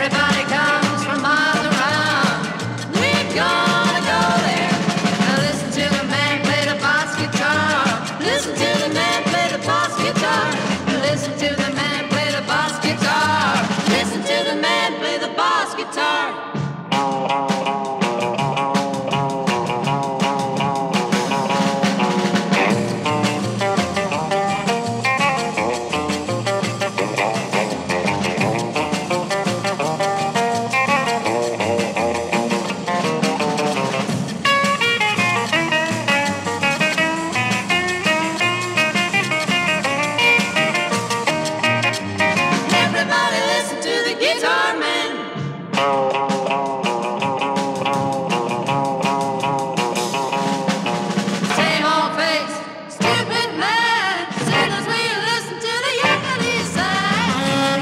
Everybody comes from miles around. We're gonna go there. Now listen to the man play the bass guitar. Listen to the man play the bass guitar. Listen to the man play the bass guitar. Listen to the man play the bass guitar. Everybody listen to the guitar man. Same old face, stupid man. Soon as we listen to the yakety sing.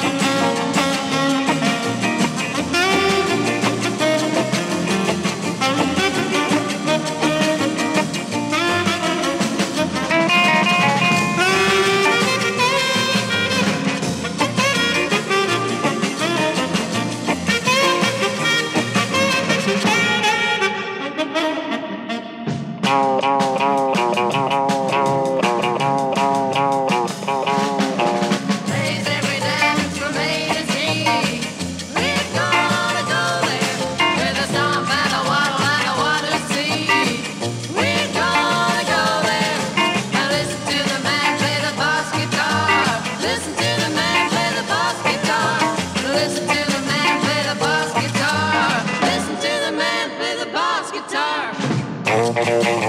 Plays every dance from A to Z. We're gonna go there with a stomp and a waddle and a water sea. We're gonna go there. Now listen to the man play the bass guitar. Listen to the man play the bass guitar. Listen to the man play the bass guitar. Listen to the man play the bass guitar.